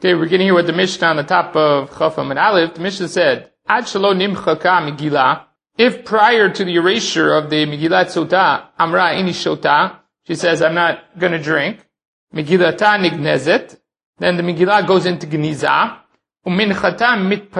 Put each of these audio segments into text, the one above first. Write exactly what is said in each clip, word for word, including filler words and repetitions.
Okay, we're getting here with the Mishnah on the top of Chaf and Aleph. The Mishnah said, Ad shelo nimchaka Megillah, if prior to the erasure of the Megillat Sota, Amra ini shota, she says, I'm not going to drink, Megillata nignezet, then the Megillah goes into Gniza, uminchata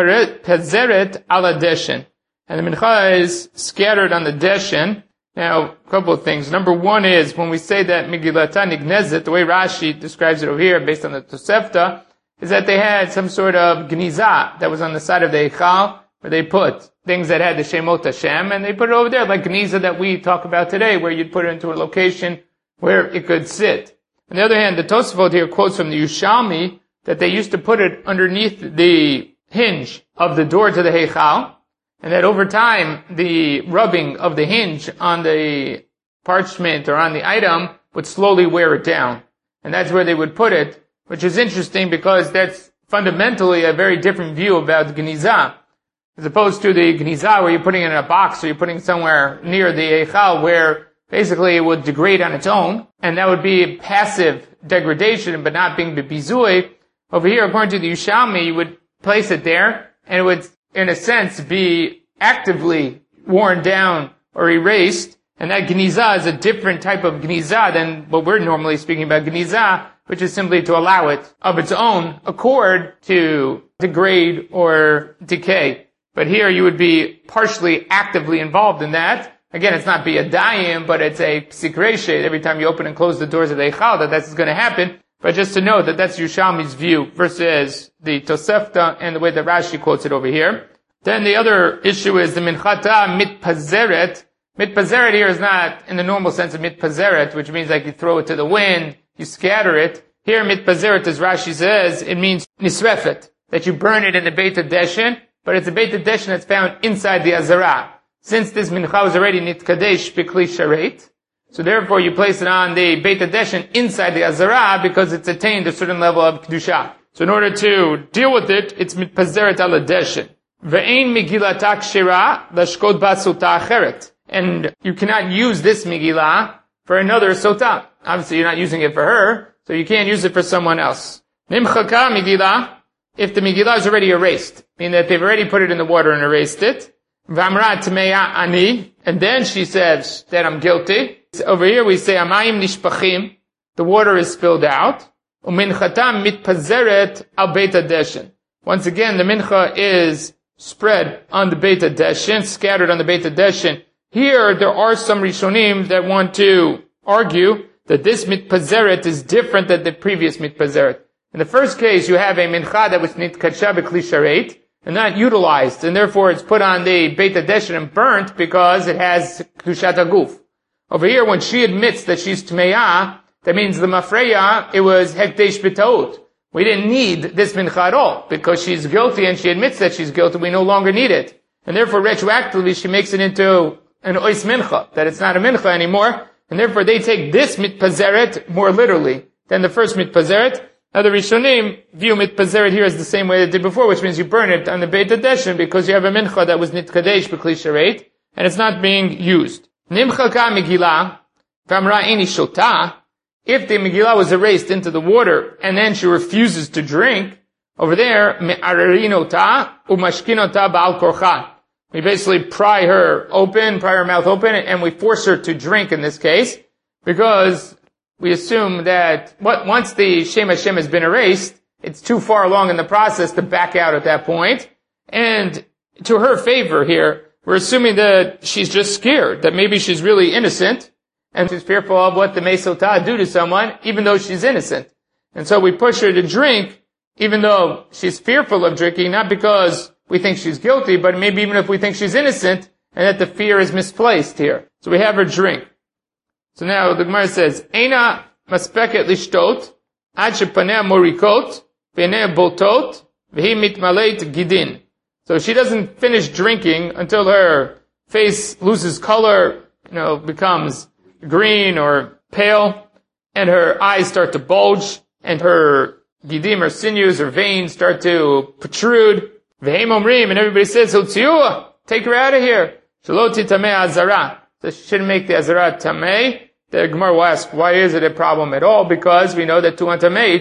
mitpazeret ala deshen, and the mincha is scattered on the deshen. Now, a couple of things. Number one is, when we say that Megillata nignezet, the way Rashi describes it over here, based on the Tosefta, is that they had some sort of gniza that was on the side of the Eichal, where they put things that had the Shemot Hashem, and they put it over there, like gniza that we talk about today, where you'd put it into a location where it could sit. On the other hand, the Tosafot here quotes from the Yushalmi that they used to put it underneath the hinge of the door to the Heichal, and that over time, the rubbing of the hinge on the parchment or on the item would slowly wear it down. And that's where they would put it, which is interesting because that's fundamentally a very different view about Gniza, as opposed to the Gniza where you're putting it in a box or you're putting it somewhere near the Eichal where basically it would degrade on its own, and that would be passive degradation but not being bibizui. Over here, according to the Yushalmi, you would place it there and it would, in a sense, be actively worn down or erased, and that Gniza is a different type of Gniza than what we're normally speaking about Gniza, which is simply to allow it of its own accord to degrade or decay. But here you would be partially actively involved in that. Again, it's not biyadayim, but it's a psikreshet. Every time you open and close the doors of the Eichal, that that's going to happen. But just to know that that's Yushalmi's view versus the Tosefta and the way that Rashi quotes it over here. Then the other issue is the minchata mitpazeret. Mitpazeret here is not in the normal sense of mitpazeret, which means like you throw it to the wind, you scatter it. Here, mitpazeret, as Rashi says, it means nisrefet, that you burn it in the Beit HaDeshen, but it's a Beit HaDeshen that's found inside the Azara. Since this mincha was already nitkadesh b'kli sharet, so therefore you place it on the Beit HaDeshen inside the Azara because it's attained a certain level of kedusha. So in order to deal with it, it's mitpazeret ala deshen. Ve'ein Megillata kshira lashkot ba sota acheret. And you cannot use this Megillah for another sota. Obviously you're not using it for her, so you can't use it for someone else. Nimchaka Megillah, if the Megillah is already erased, meaning that they've already put it in the water and erased it. V'amra tmeya ani, and then she says that I'm guilty. Over here we say amayim nishpachim, the water is spilled out. Uminchatam mitpazeret al Beit HaDeshen. Once again, the mincha is spread on the Beit HaDeshen, scattered on the Beit HaDeshen. Here, there are some Rishonim that want to argue that this mitpazeret is different than the previous mitpazeret. In the first case, you have a mincha that was nitkadsha b'kli sharet, and not utilized, and therefore it's put on the Beit HaDeshen and burnt because it has kedushat haguf. Over here, when she admits that she's tmeya, that means the mafreya, it was hekdesh b'taut. We didn't need this mincha at all, because she's guilty and she admits that she's guilty, we no longer need it. And therefore, retroactively, she makes it into an ois mincha, that it's not a mincha anymore, and therefore they take this mitpazeret more literally than the first mitpazeret. Now the Rishonim view mitpazeret here as the same way they did before, which means you burn it on the Beit HaDeshen because you have a mincha that was nitkadesh b'kli sharet, and it's not being used. Nimchaka Megillah, v'amra ini shota, if the Megillah was erased into the water and then she refuses to drink, over there, me'ararinota umashkinota ba'al korcha. We basically pry her open, pry her mouth open, and we force her to drink in this case, because we assume that what, once the Shem Hashem has been erased, it's too far along in the process to back out at that point. And to her favor here, we're assuming that she's just scared, that maybe she's really innocent, and she's fearful of what the Mesotah do to someone, even though she's innocent. And so we push her to drink, even though she's fearful of drinking, not because we think she's guilty, but maybe even if we think she's innocent, and that the fear is misplaced here. So we have her drink. So now the Gemara says, Eina maspeket lishtot, ad shepanea morikot, v'nea boltot, v'hi mitmaleit gidin. So she doesn't finish drinking until her face loses color, you know, becomes green or pale, and her eyes start to bulge, and her gidim, her sinews, her veins start to protrude. V'heim omrim, and everybody says, Hotziua, take her out of here. Shalot titamei azara. So she shouldn't make the azara tamei. The Gemara will ask, why is it a problem at all? Because we know that tuan tameit,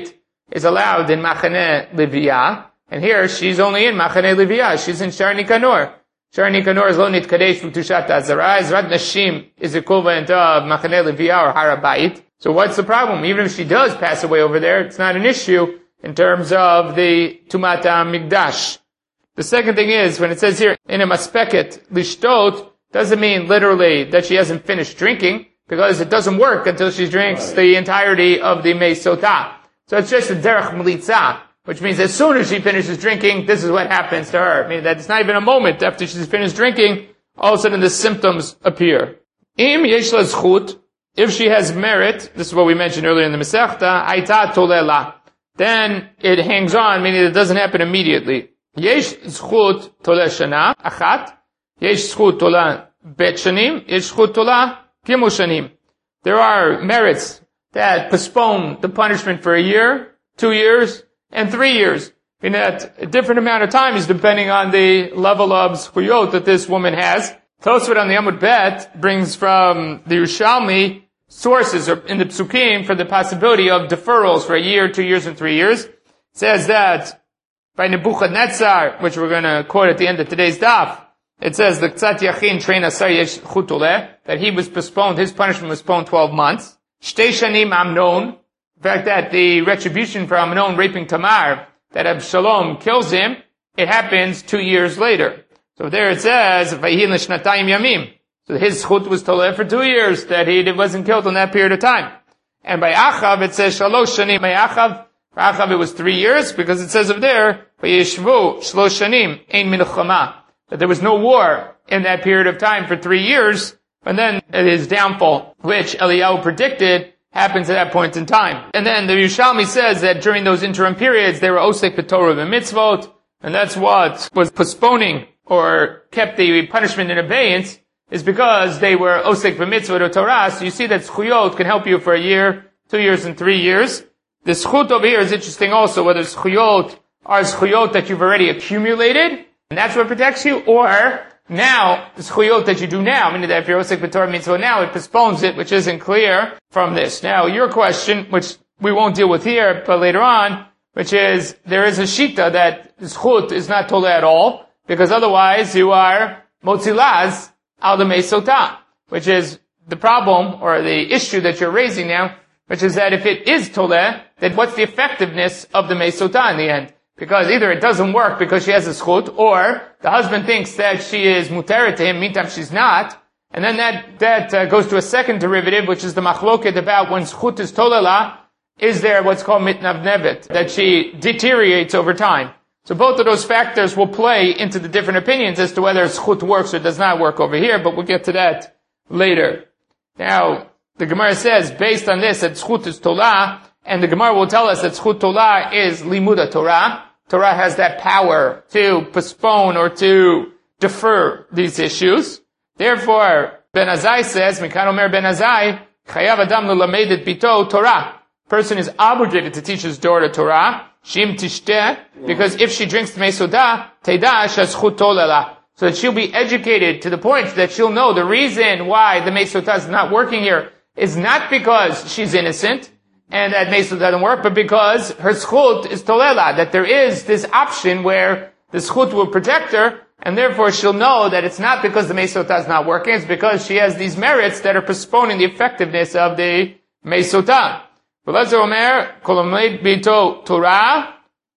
is allowed in Machane Livia, and here she's only in Machane Livia. She's in Shar Nikanor. Shar Nikanor is lo nitkadesh v'tushat azara. Ezrat Nashim is equivalent of Machane Livia or Har HaBayit. So what's the problem? Even if she does pass away over there, it's not an issue in terms of the Tumat HaMikdash. The second thing is, when it says here, in a maspeket lishtot, doesn't mean literally that she hasn't finished drinking, because it doesn't work until she drinks the entirety of the mei sotah. So it's just a derech melitza, which means as soon as she finishes drinking, this is what happens to her. I mean, that it's not even a moment after she's finished drinking, all of a sudden the symptoms appear. Im yesh la zchut, if she has merit, this is what we mentioned earlier in the Masechta, aita tolela, then it hangs on, meaning it doesn't happen immediately. Yesh zchut tole shana, achat, yesh zchut tola bet shanim, yesh zchut tola gimu shanim. There are merits that postpone the punishment for a year, two years, and three years. In that a different amount of time is depending on the level of zchuyot that this woman has. Tosfot on the Amud Bet brings from the Yerushalmi sources or in the Psukim for the possibility of deferrals for a year, two years, and three years. It says that by Nebuchadnezzar, which we're going to quote at the end of today's daf, it says the Ktsat Yachin Trein Asar Yesh Chutoleh, that he was postponed, his punishment was postponed twelve months. Shtei Shanim Amnon, the fact that the retribution for Amnon raping Tamar, that Absalom kills him, it happens two years later. So there it says, Vayhin L'Shnatayim Yamim. So his chut was toleh for two years, that he wasn't killed in that period of time. And by Achav it says Shalosh Shanim. By Achav, for Achav it was three years, because it says of there, Vayishvu Shlosh Shanim Ein Milchama, that there was no war in that period of time for three years, and then his downfall, which Eliyahu predicted, happens at that point in time. And then the Yerushalmi says that during those interim periods, they were osek b'torah v'mitzvot, and that's what was postponing or kept the punishment in abeyance, is because they were osek b'mitzvot or Torah. So you see that zchuyot can help you for a year, two years, and three years. The zchut over here is interesting also, whether zchuyot are zchuyot that you've already accumulated, and that's what protects you, or now, the zchuyot that you do now, meaning that if you're osek b'torah mitzvah now, it postpones it, which isn't clear from this. Now, your question, which we won't deal with here, but later on, which is, there is a shita that zchut is not toleh at all, because otherwise you are motzilaz al the mei sotah, which is the problem, or the issue that you're raising now, which is that if it is toleh, then what's the effectiveness of the mei sotah in the end? Because either it doesn't work because she has a zchut, or the husband thinks that she is muteret to him, meantime she's not, and then that that uh, goes to a second derivative, which is the machloket about when zchut is tolela, is there what's called mitnavnevet, that she deteriorates over time. So both of those factors will play into the different opinions as to whether zchut works or does not work over here, but we'll get to that later. Now, the Gemara says, based on this, that zchut is tolah, and the Gemara will tell us that zchut tolah is limuda Torah. Torah has that power to postpone or to defer these issues. Therefore, Ben Azai says, Mikan Omer Ben Azai, Chayav Adam Lelamed et Bito Torah. Person is obligated to teach his daughter Torah, Shim Tishteh, because if she drinks the mei sotah, Teda Shazchut Tolela. So that she'll be educated to the point that she'll know the reason why the mei sotah is not working here is not because she's innocent, and that mei sotah doesn't work, but because her zchut is tolela, that there is this option where the zchut will protect her, and therefore she'll know that it's not because the mei sotah is not working, it's because she has these merits that are postponing the effectiveness of the mei sotah. V'lezer omer, kol omed bito Torah,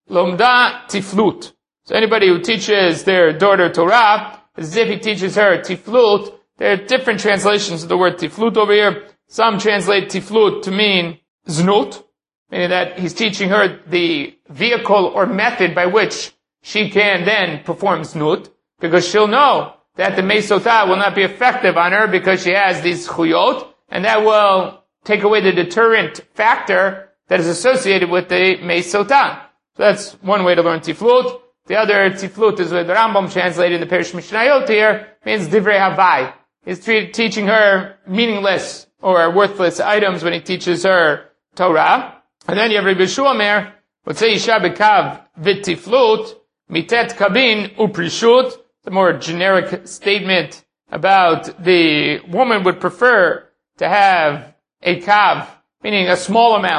lomda tiflut. So anybody who teaches their daughter Torah, as if he teaches her tiflut, there are different translations of the word tiflut over here. Some translate tiflut to mean znut, meaning that he's teaching her the vehicle or method by which she can then perform znut, because she'll know that the mei sotah will not be effective on her because she has these chuyot, and that will take away the deterrent factor that is associated with the mei sotah. So that's one way to learn tiflut. The other tiflut is what the Rambam translated in the Perish Mishnayot here, means divrei havai. He's teaching her meaningless or worthless items when he teaches her Torah. And then you have Rabbi Yeshua Omer, let's say Isha bekav v'tiflut, mitet kabin uprishut. It's a more generic statement about the woman would prefer to have a kav, meaning a small amount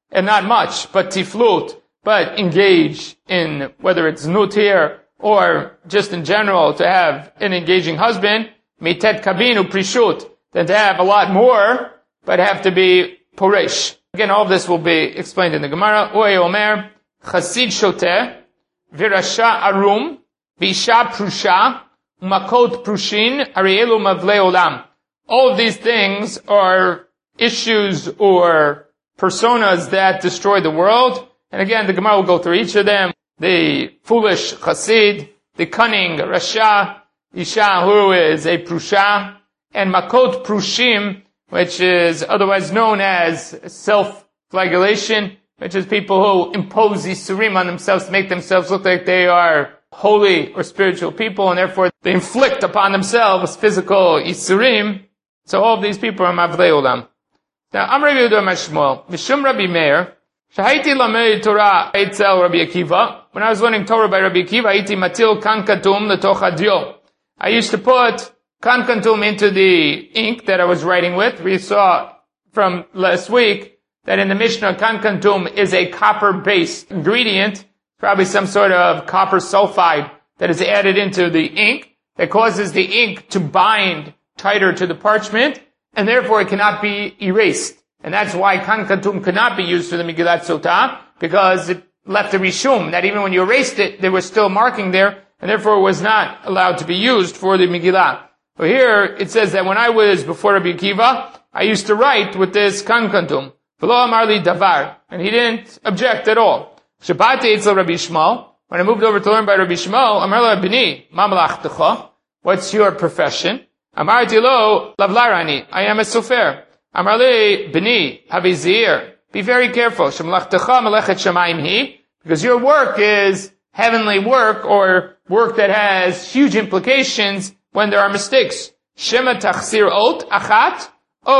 and not much, but tiflut, but engage in, whether it's nut here, or just in general, to have an engaging husband, mitet kabinu prishut, than to have a lot more, but have to be poresh. Again, all of this will be explained in the Gemara. Oye omer, chasid shoteh, virasha arum, visha prusha, makot prushin, arielu mavle olam. All of these things are issues or personas that destroy the world. And again, the Gemara will go through each of them. The foolish chassid, the cunning rasha, isha who is a prusha, and makot prushim, which is otherwise known as self-flagellation, which is people who impose isurim on themselves to make themselves look like they are holy or spiritual people, and therefore they inflict upon themselves physical isurim. So all of these people are mavlei olam. Now, I'm Rabbi Yehuda Mashmuel, Mishum Rabbi Meir, Shahaiti lamed Torah etzel Rabbi Akiva. When I was learning Torah by Rabbi Akiva, Haiti matil kan katum letoch hadio. I used to put kan katum into the ink that I was writing with. We saw from last week that in the Mishnah, kan katum is a copper-based ingredient, probably some sort of copper sulfide that is added into the ink that causes the ink to bind tighter to the parchment, and therefore it cannot be erased. And that's why kan katum cannot be used for the Megillat Sotah, because it left a rishum, that even when you erased it, there was still marking there, and therefore it was not allowed to be used for the Megillah. So here, it says that when I was before Rabbi Akiva, I used to write with this kan katum. V'lo amar li davar. And he didn't object at all. Shabati etzel Rabbi Shmuel. When I moved over to learn by Rabbi Shmuel, amar la b'ni, ma malachtecha? What's your profession? Amarti lo lavlarani. I am a sofer. Amar li b'ni, havizir. Be very careful. Shemlachtecha melechet shamayim hi. Because your work is heavenly work, or work that has huge implications when there are mistakes. Shema tachsir ot achat.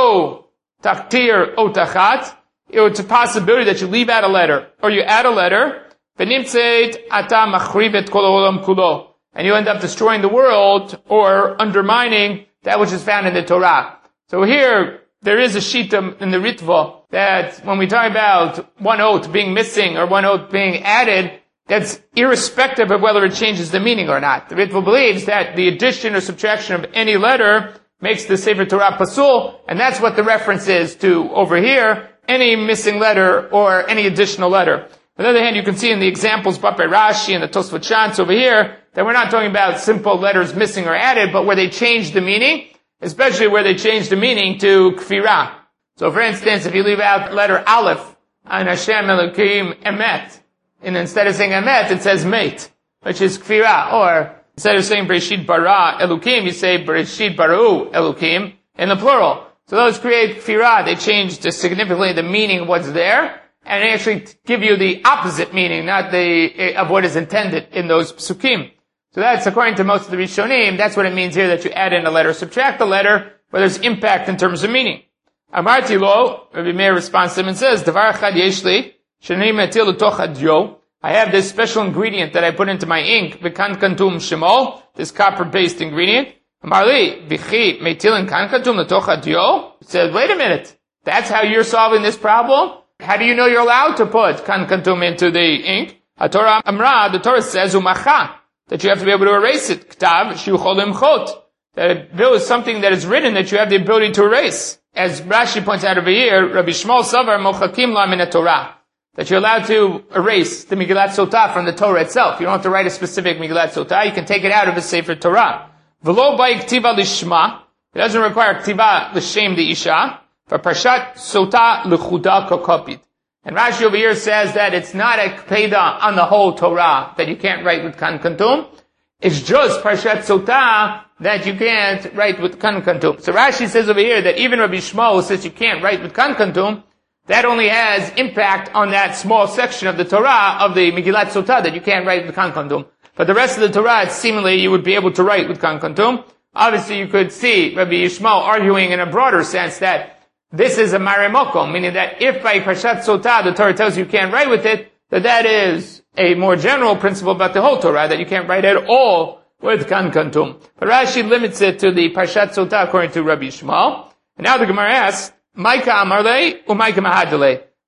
O taktir ot achat. It's a possibility that you leave out a letter, or you add a letter. V'nimtzeit ata machrivet kol olam kulo. And you end up destroying the world, or undermining that which is found in the Torah. So here, there is a shita in the Ritva, that when we talk about one oath being missing, or one oath being added, that's irrespective of whether it changes the meaning or not. The Ritva believes that the addition or subtraction of any letter makes the Sefer Torah pasul, and that's what the reference is to over here, any missing letter or any additional letter. On the other hand, you can see in the examples brought by Rashi and the Tosfot Shantz over here, that we're not talking about simple letters missing or added, but where they change the meaning, especially where they change the meaning to kfirah. So for instance, if you leave out letter Aleph on Hashem Elokim Emet, and instead of saying Emet, it says Meit, which is kfirah. Or instead of saying Bereshit bara Elokim, you say Bereshit baru Elokim in the plural. So those create kfirah. They change the, significantly the meaning of what's there, and they actually give you the opposite meaning, not the of what is intended in those psukim. So that's, according to most of the Rishonim, that's what it means here, that you add in a letter, subtract a letter, where there's impact in terms of meaning. Amarti lo, Rabbi Meir responds to him and says, Davar echad yesh li, shenei metil l'toch hadyo. I have this special ingredient that I put into my ink, v'kan kantum shemol, this copper-based ingredient. Amar li, v'chi metil kan kantum l'toch hadyo? He said, wait a minute, that's how you're solving this problem? How do you know you're allowed to put kan kantum into the ink? HaTorah Amra, the Torah says, umacha, that you have to be able to erase it. Ktav, shuchol imchot. That it is something that is written that you have the ability to erase. As Rashi points out over here, Rabbi Shmuel Savar mochakim la min Torah. That you're allowed to erase the Megillat Sotah from the Torah itself. You don't have to write a specific Megillat Sotah. You can take it out of a Sefer Torah. V'lo by ktiva lishma. It doesn't require ktiva l'shem the isha. For Parshat Sotah l'chuda kokopit. And Rashi over here says that it's not a kpeda on the whole Torah that you can't write with kan kantum. It's just Parshat Sotah that you can't write with kan kantum. So Rashi says over here that even Rabbi Shmuel says you can't write with kan kantum, that only has impact on that small section of the Torah of the Megillat Sotah that you can't write with kan kantum. But the rest of the Torah, it's seemingly you would be able to write with kan kantum. Obviously, you could see Rabbi Yishmael arguing in a broader sense that this is a maremokom, meaning that if by Parshat Sotah the Torah tells you you can't write with it, that that is a more general principle about the whole Torah, that you can't write at all with kan kantum. But Rashi limits it to the Parshat Sotah according to Rabbi Yishmael. And now the Gemara asks, Maika amarle, or Maika mahadale?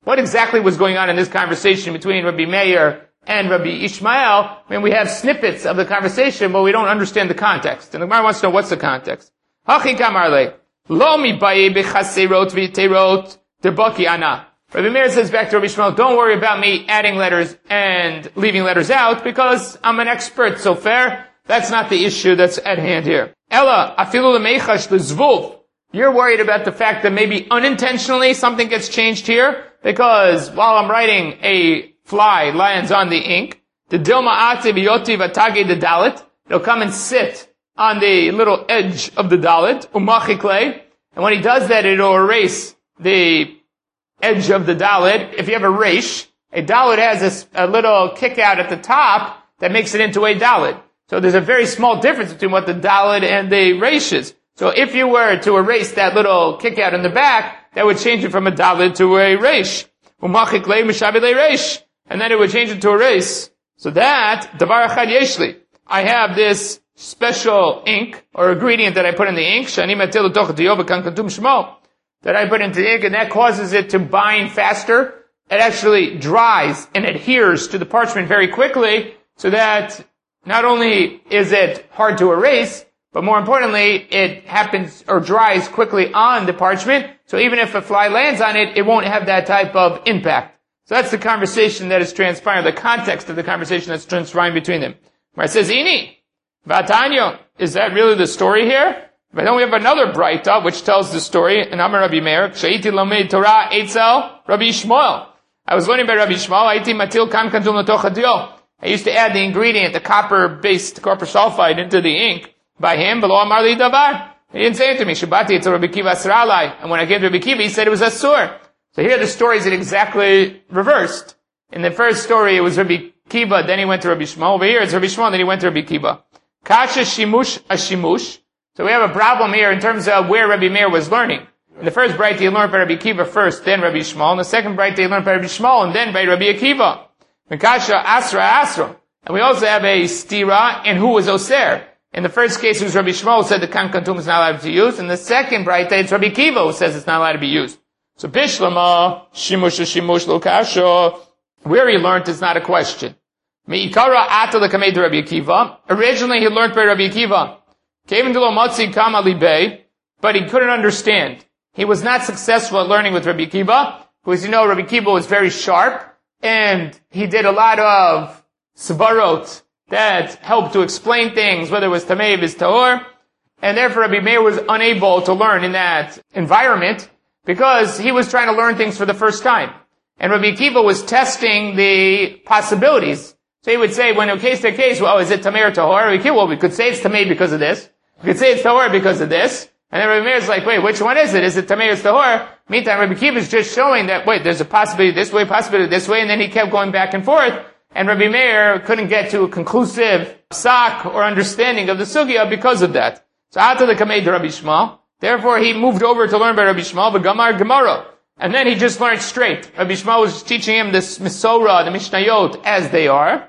what exactly was going on in this conversation between Rabbi Meir and Rabbi Ishmael? I mean, we have snippets of the conversation, but we don't understand the context. And the Gemara wants to know what's the context. Hachi kamarle, lo mi baye bechaserot v'terot debaki ana. Rabbi Meir says back to Rabbi Ishmael, don't worry about me adding letters and leaving letters out, because I'm an expert so fair. That's not the issue that's at hand here. Ella, afilu lemechash lezvuf. You're worried about the fact that maybe unintentionally something gets changed here, because while I'm writing, a fly lands on the ink. The dilma ate biyoti vatage the dalit. It'll come and sit on the little edge of the dalit. Umachikle. And when he does that, it'll erase the edge of the dalit. If you have a resh, a dalit has a, a little kick out at the top that makes it into a dalit. So there's a very small difference between what the dalit and the resh is. So if you were to erase that little kick out in the back, that would change it from a dalit to a resh. Umachikle mishabile resh. And then it would change it to a resh. So that, davar achad yeshli. I have this special ink, or ingredient that I put in the ink, shani matil toch diova kan kantum shmo, that I put into the ink, and that causes it to bind faster. It actually dries and adheres to the parchment very quickly, so that not only is it hard to erase, but more importantly, it happens or dries quickly on the parchment, so even if a fly lands on it, it won't have that type of impact. So that's the conversation that is transpiring, the context of the conversation that's transpiring between them. Where it says, Ini, Vatanyo, is that really the story here? But then we have another Braita, which tells the story, in Amar Rabbi Meir, K'shaiti Lamed Torah Eitzel Rabbi Shmuel. I was learning by Rabbi Shmuel, Aiti Matil Kan Kantum L'toch Hadio. I used to add the ingredient, the copper-based, copper sulfide, into the ink by him, Below Amar Li Davar. He didn't say it to me, Shabati, it's a Rabbi Kiva Asralai. And when I gave to Rabbi Kiva, he said it was Asur. So here the story is exactly reversed. In the first story, it was Rabbi Kiva, then he went to Rabbi Shmuel. Over here, it's Rabbi Shmuel, then he went to Rabbi Kiva. Kasha shimush ashimush. So we have a problem here in terms of where Rabbi Meir was learning. In the first Braita, he learned by Rabbi Kiva first, then Rabbi Shmuel. In the second Braita, he learned by Rabbi Shmuel, and then by Rabbi Akiva. Kasha asra asra. And we also have a stira in who was Oser. In the first case, it was Rabbi Shmuel who said the kan kantum is not allowed to be used. In the second Braita, it's Rabbi Kiva who says it's not allowed to be used. So Bishlama, Shimush Shimush Lo Kasha, where he learned is not a question. Me'ikara ata l'kamei Rabbi Akiva. Originally he learned by Rabbi Akiva. Came into lo motzi kama libei, but he couldn't understand. He was not successful at learning with Rabbi Akiva, because you know Rabbi Akiva was very sharp, and he did a lot of svarot that helped to explain things, whether it was tamei or tahor, and therefore Rabbi Meir was unable to learn in that environment, because he was trying to learn things for the first time. And Rabbi Akiva was testing the possibilities. So he would say, when in case to case, well, is it tamei or tahor? Rabbi Akiva, well, we could say it's tamei because of this. We could say it's tahor because of this. And then Rabbi Meir is like, wait, which one is it? Is it tamei or tahor? Meantime, Rabbi Akiva is just showing that, wait, there's a possibility this way, possibility this way, and then he kept going back and forth. And Rabbi Meir couldn't get to a conclusive psak or understanding of the sugya because of that. So after the kamei Rabbi Shmuel, therefore he moved over to learn by Rabbi Shmuel, but Gamar Gemara. And then he just learned straight. Rabbi Shmuel was teaching him this Misora, the Mishnayot, as they are.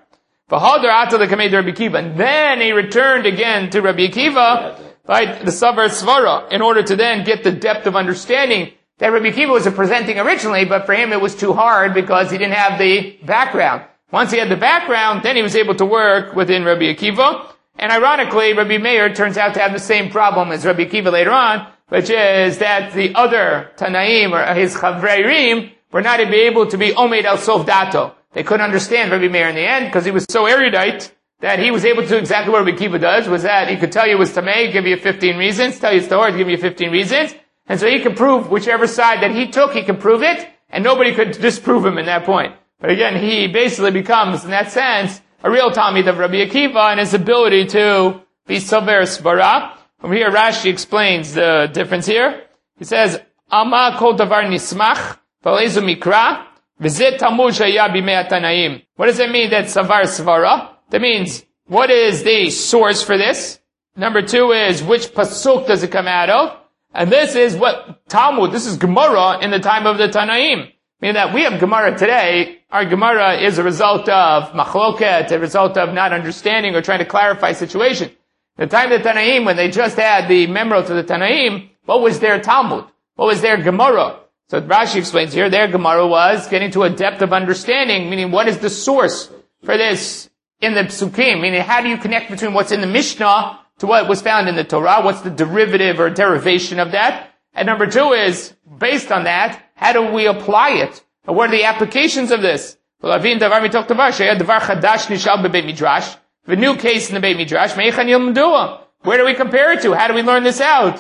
And then he returned again to Rabbi Akiva, right, the Savar Svara, in order to then get the depth of understanding that Rabbi Akiva was presenting originally, but for him it was too hard because he didn't have the background. Once he had the background, then he was able to work within Rabbi Akiva. And ironically, Rabbi Meir turns out to have the same problem as Rabbi Akiva later on, which is that the other Tanaim, or his Chavreirim, were not able to be Omed al Sof Dato. They couldn't understand Rabbi Meir in the end, because he was so erudite that he was able to do exactly what Rabbi Akiva does, was that he could tell you it was Tamei, give you fifteen reasons, tell you it's Tahor, give you fifteen reasons, and so he could prove whichever side that he took, he could prove it, and nobody could disprove him in that point. But again, he basically becomes, in that sense, a real Talmid of Rabbi Akiva and his ability to be Saver Svara. From here, Rashi explains the difference here. He says, Ama kol davar nismach, v'lezu mikra, v'zeh tamud shaya b'mei atanaim. What does it mean that Savar Svara? That means, what is the source for this? Number two is, which pasuk does it come out of? And this is what Talmud, this is Gemara in the time of the Tanaim. Meaning that we have Gemara today. Our Gemara is a result of machloket, a result of not understanding or trying to clarify a situation. The time of the Tanaim, when they just had the memro to the Tanaim, what was their Talmud? What was their Gemara? So Rashi explains here, their Gemara was getting to a depth of understanding, meaning what is the source for this in the Psukim? Meaning, how do you connect between what's in the Mishnah to what was found in the Torah? What's the derivative or derivation of that? And number two is, based on that, how do we apply it? Or what are the applications of this? If a new case in the Beit Midrash, where do we compare it to? How do we learn this out?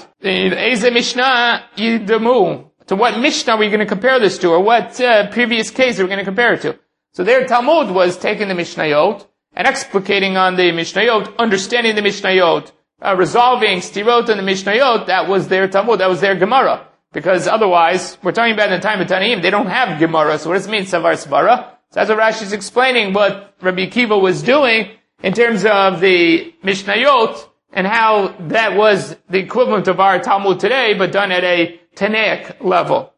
To what Mishnah are we going to compare this to? Or what uh, previous case are we going to compare it to? So their Talmud was taking the Mishnayot and explicating on the Mishnayot, understanding the Mishnayot, uh, resolving stirot in the Mishnayot. That was their Talmud, that was their Gemara. Because otherwise, we're talking about in the time of Tanaim, they don't have Gemara. So what does it mean, Savar Svara? So that's what Rashi is explaining what Rabbi Akiva was doing in terms of the Mishnayot and how that was the equivalent of our Talmud today, but done at a Tanaic level.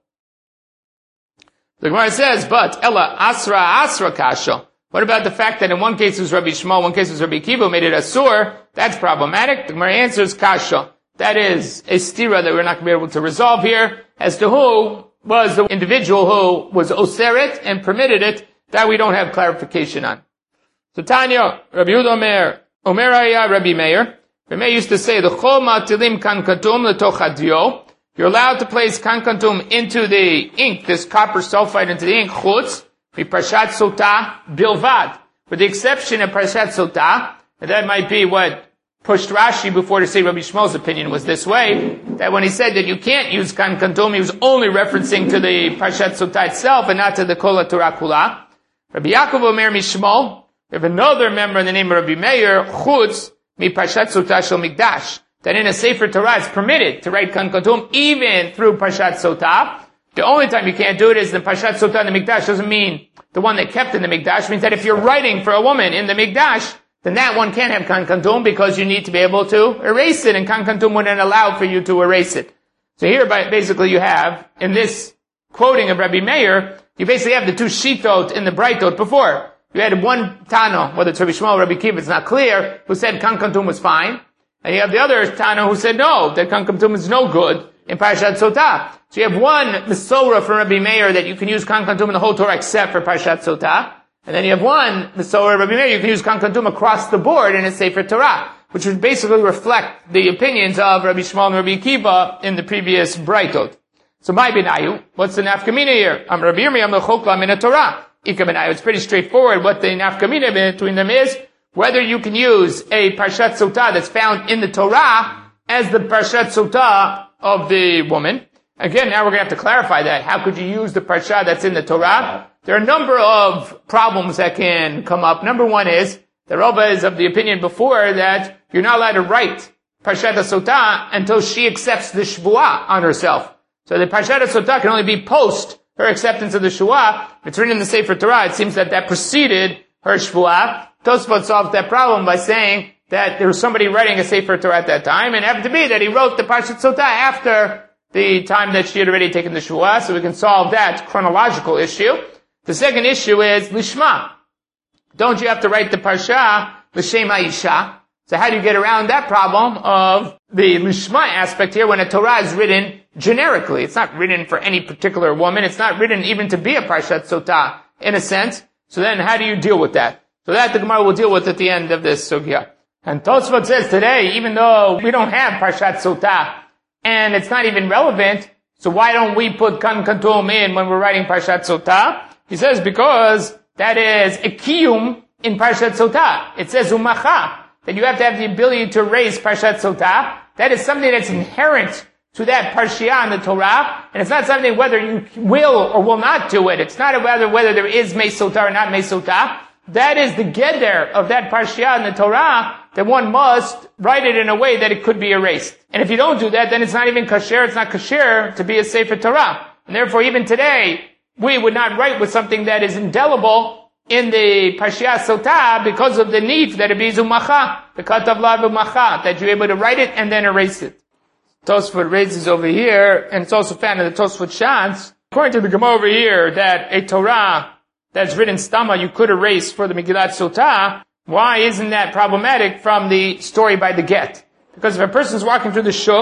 The Gemara says, but Ella Asra Asra Kasha. What about the fact that in one case it was Rabbi Shmuel, one case it was Rabbi Akiva, made it Asur? That's problematic. The Gemara answers Kasha. That is a stira that we're not going to be able to resolve here. As to who was the individual who was oseret and permitted it, that we don't have clarification on. So Tanya, Rabbi Yehuda Omer, Omer Haya Rabbi Meir. Rabbi Meir used to say, the chol matilim kankatum letoch hadio. You're allowed to place kankantum into the ink, this copper sulfide into the ink, chutz, Parshat Sotah bilvad. With the exception of Parshat Sotah, and that might be what pushed Rashi before to say Rabbi Shmuel's opinion was this way, that when he said that you can't use kankantum, he was only referencing to the Parshat Sotah itself and not to the Kol HaTorah Kula. Rabbi Yaakov Omer Mishmol, we have another member in the name of Rabbi Meir, chutz, mi Parshat Sotah shel Mikdash. That in a Sefer Torah it's permitted to write kankantum even through Parshat Sotah. The only time you can't do it is the Parshat Sotah in the Mikdash. Doesn't mean the one that kept in the Mikdash. It means that if you're writing for a woman in the Mikdash, then that one can't have kankantum because you need to be able to erase it, and kankantum wouldn't allow for you to erase it. So here basically you have, in this quoting of Rabbi Meir, you basically have the two shitot in the Braitot before. You had one Tana, whether it's Rabbi Shmuel or Rabbi Akiva, it's not clear, who said kankantum was fine. And you have the other Tana who said no, that kankantum is no good in Parshat Sotah. So you have one Mesorah from Rabbi Meir that you can use kankantum in the whole Torah except for Parshat Sotah. And then you have one Mesorah Rabbi Meir, you can use kankantum across the board in a Sefer Torah, which would basically reflect the opinions of Rabbi Shmuel and Rabbi Akiva in the previous Braitot. So my benayu, what's the nafkamina here? Am Rabbi Yirmiyah l'chokla min Torah. Ika benayu. It's pretty straightforward. What the nafkamina between them is whether you can use a Parshat Sotah that's found in the Torah as the Parshat Sotah of the woman. Again, now we're going to have to clarify that. How could you use the Parsha that's in the Torah? There are a number of problems that can come up. Number one is, the Rava is of the opinion before that you're not allowed to write Parshat Sotah until she accepts the Shvuah on herself. So the Parshat Sotah can only be post her acceptance of the Shvuah. It's written in the Sefer Torah. It seems that that preceded her Shvuah. Tosfot solved that problem by saying that there was somebody writing a Sefer Torah at that time, and it happened to be that he wrote the Parshat Sotah after the time that she had already taken the Shvuah, so we can solve that chronological issue. The second issue is Lishma. Don't you have to write the Parsha L'Shem HaIsha? So how do you get around that problem of the Lishma aspect here when a Torah is written generically? It's not written for any particular woman. It's not written even to be a Parshat Sotah, in a sense. So then how do you deal with that? So that the Gemara will deal with at the end of this sugya. And Tosfot says today, even though we don't have Parshat Sotah, and it's not even relevant, so why don't we put kan kantum in when we're writing Parshat Sotah? He says because that is a kiyum in Parshat Sotah. It says umacha, that you have to have the ability to erase Parshat Sotah. That is something that's inherent to that Parshiah in the Torah, and it's not something whether you will or will not do it. It's not whether whether there is Meis Sotah or not Meis Sotah. That is the geder of that Parshiah in the Torah, that one must write it in a way that it could be erased. And if you don't do that, then it's not even kasher, it's not kasher to be a Sefer Torah. And therefore, even today, we would not write with something that is indelible in the Parshiah Sotah because of the need that it be zumacha, the katav lav umacha, that you're able to write it and then erase it. Tosfot raises over here, and it's also found in the Tosfot Shantz, according to the Gemara over here, that a Torah that's written stama you could erase for the Megillat Sotah. Why isn't that problematic from the story by the get? Because if a person's walking through the shuk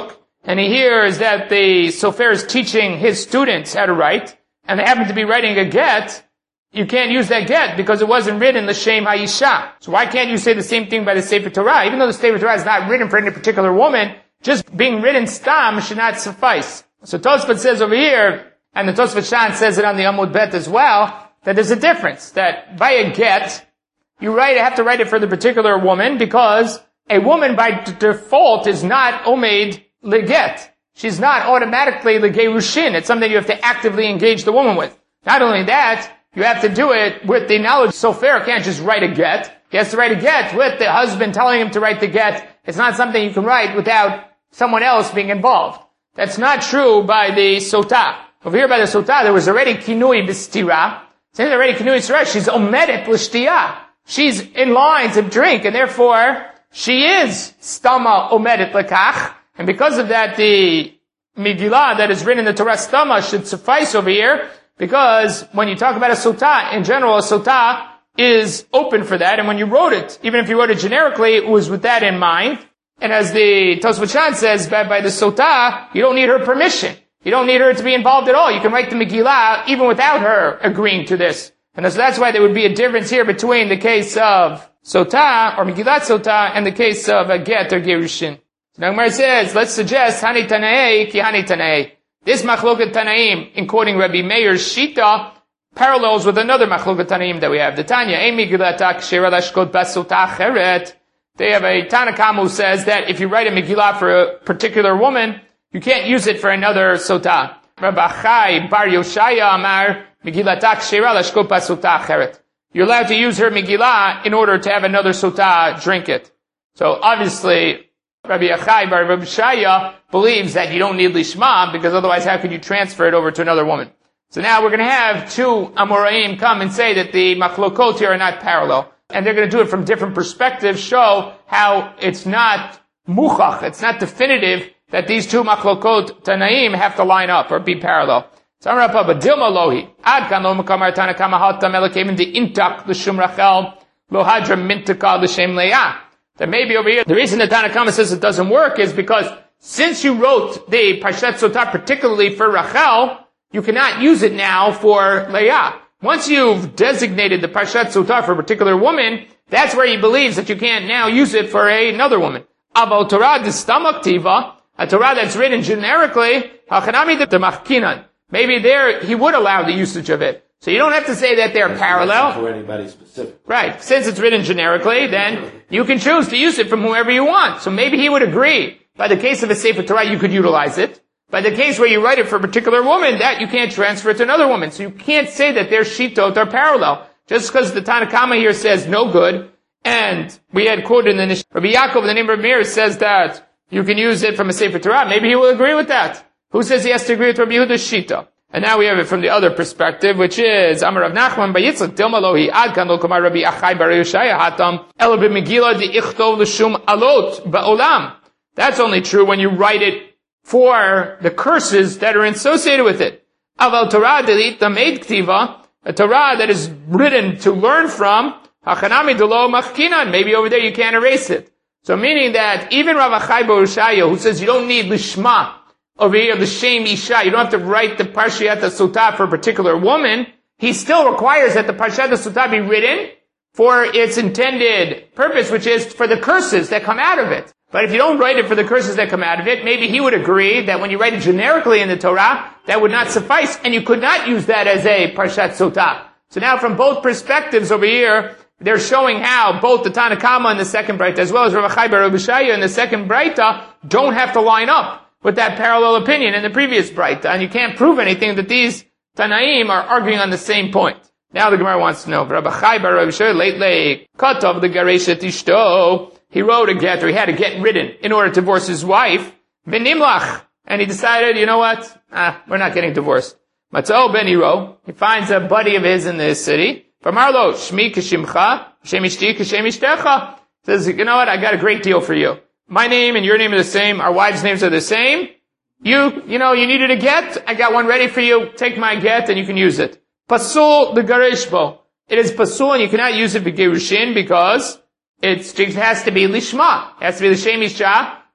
and he hears that the sofer is teaching his students how to write, and they happen to be writing a get, you can't use that get because it wasn't written l'shem ha'isha. So why can't you say the same thing by the Sefer Torah? Even though the Sefer Torah is not written for any particular woman, just being written stam should not suffice. So Tosfot says over here, and the Tosfot Shan says it on the Amud Bet as well, that there's a difference, that by a get, you write, have to write it for the particular woman because a woman by d- default is not omed leget. She's not automatically legerushin. It's something you have to actively engage the woman with. Not only that, you have to do it with the knowledge. Sofer can't just write a get. He has to write a get with the husband telling him to write the get. It's not something you can write without someone else being involved. That's not true by the sotah. Over here by the sotah, there was already kinui b'stira. Since already kinui b'stira, she's omedet l'shtiyah. She's in line to drink, and therefore, she is stama omedet lekach. And because of that, the Megillah that is written in the Torah stama should suffice over here, because when you talk about a sotah, in general, a sotah is open for that, and when you wrote it, even if you wrote it generically, it was with that in mind. And as the Tosfot Shan says, by, by the sotah, you don't need her permission. You don't need her to be involved at all. You can write the Megillah even without her agreeing to this. And so that's why there would be a difference here between the case of sotah, or Megillat sotah, and the case of a get or gerushin. So now Gemara says, let's suggest, Hani Tanaei ki Hani Tanaei. This Machloket Tanaim, in quoting Rabbi Meir's Shita, parallels with another Machloket Tanaim that we have. The Tanya, Ein Megillata k'shera lashkot basotah acheret. They have a Tanakam who says that if you write a Megillah for a particular woman, you can't use it for another sotah. Rabbi Chai bar Yoshaya Amar, Megillata k'shera lashkot basotah acheret. You're allowed to use her Megillah in order to have another sotah drink it. So obviously, Rabbi Achai bar Rabbi Shaya believes that you don't need lishma, because otherwise how could you transfer it over to another woman? So now we're going to have two Amoraim come and say that the machlokot here are not parallel. And they're going to do it from different perspectives, show how it's not muchach, it's not definitive that these two machlokot Tanaim have to line up or be parallel. So I'm going to put Dilma Lohi. Ad kan lo mekamar Tanakama hatam elakim de intak l'shum rachel lo hadra mintaka l'shem leah. That maybe over here, the reason that Tanakama says it doesn't work is because since you wrote the Parshat Sotah particularly for Rachel, you cannot use it now for Leah. Once you've designated the Parshat Sotah for a particular woman, that's where he believes that you can't now use it for a, another woman. Aval Torah d'stamak tiva, a Torah that's written generically, hachanami d'machkinan. Maybe there he would allow the usage of it. So you don't have to say that they're that's parallel. For anybody specific. Right. Since it's written generically, then you can choose to use it from whoever you want. So maybe he would agree. By the case of a Sefer Torah, you could utilize it. By the case where you write it for a particular woman, that you can't transfer it to another woman. So you can't say that their shitot are parallel. Just because the Tanakama here says no good, and we had quoted in the Nish- Rabbi Yaakov, the name of Meir, says that you can use it from a Sefer Torah. Maybe he will agree with that. Who says he has to agree with Rabbi Yehuda's shita? And now we have it from the other perspective, which is Amar Rav Nachman Bayitzchak Dilma Lohi Ad Kan Lo Kamar Rabbi Achai Bar Yoshaya Hatam El B'Megillah Di Ichtov L'Shum Alot Ba'olam. That's only true when you write it for the curses that are associated with it. Aval Torah Delit Tameid Ktiva, a Torah that is written to learn from, Hachanami Delo Machkinan. Maybe over there you can't erase it. So meaning that even Rav Achai Bar Yoshaya, who says you don't need Lishma, over here, the Shem Isha, you don't have to write the Parshat Sotah for a particular woman. He still requires that the Parshat Sotah be written for its intended purpose, which is for the curses that come out of it. But if you don't write it for the curses that come out of it, maybe he would agree that when you write it generically in the Torah, that would not suffice, and you could not use that as a Parshat Sotah. So now from both perspectives over here, they're showing how both the Tanakama in the second Braita, as well as Rav Achai bar Rabbi Shaya in the second Braita, don't have to line up with that parallel opinion in the previous Braita. And you can't prove anything that these Tanaim are arguing on the same point. Now the Gemara wants to know, Rabbi Chai bar Rabbi Shai lately cut off the Gareshet Ishto. He wrote a get, or he had a get written in order to divorce his wife. Benimlach. And he decided, you know what? Ah, we're not getting divorced. Matzah ben Hiro. He finds a buddy of his in this city. Famarlo, Shmi kishimcha, Shem ishti kishem ishtecha. Says, you know what? I got a great deal for you. My name and your name are the same. Our wives' names are the same. You, you know, you needed a get. I got one ready for you. Take my get and you can use it. Pasul the garishbo. It is pasul and you cannot use it for gerushin because it's, it has to be lishma. It has to be l'shem isha,